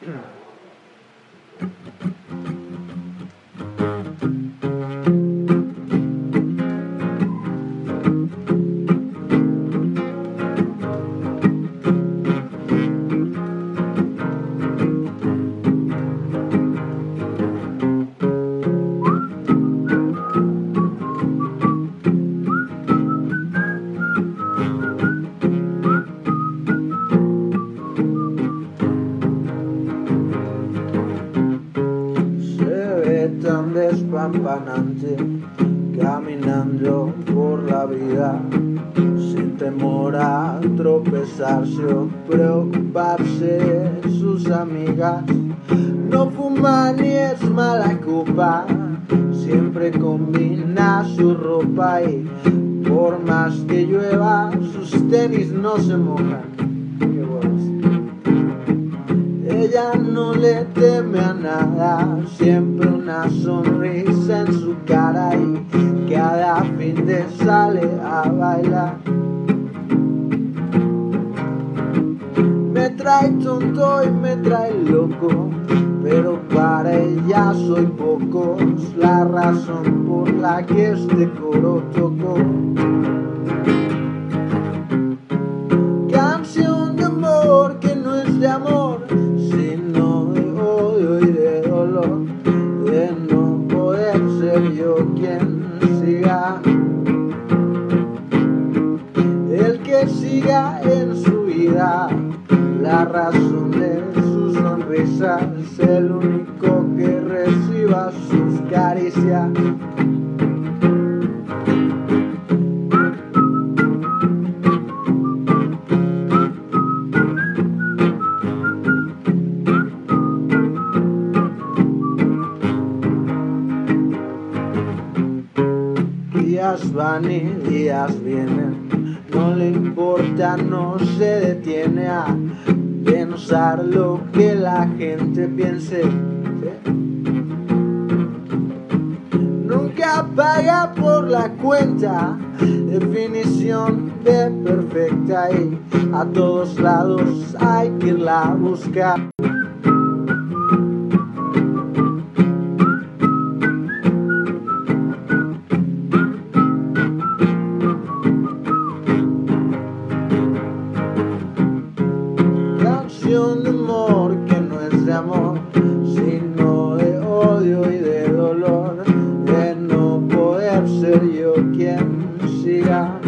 Tan despampanante, caminando por la vida, sin temor a tropezarse o preocuparse sus amigas. No fuma ni es mala copa, siempre combina su ropa y por más que llueva sus tenis no se mojan. Ella no le teme a nada, siempre una sonrisa en su cara y cada fin de sale a bailar. Me trae tonto y me trae loco, pero para ella soy poco, es la razón por la que este coro tocó. Canción de amor que no es de amor, de no poder ser yo quien siga, el que siga en su vida. La razón de su sonrisa es el único que reciba sus caricias. Días van y días vienen, no le importa, no se detiene a pensar lo que la gente piense. Nunca paga por la cuenta, definición de perfecta, y a todos lados hay que irla a buscar. De amor que no es de amor, sino de odio y de dolor, de no poder ser yo quien siga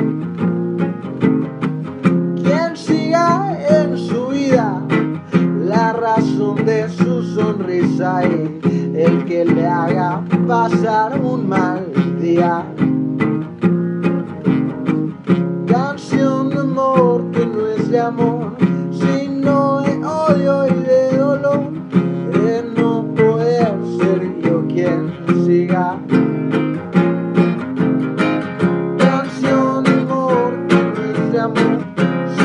en su vida, la razón de su sonrisa y el que le haga pasar un mal día. Canción de amor que no es de amor, sino de odio y de dolor, de no poder ser yo quien siga. Canción de amor que no es de amor,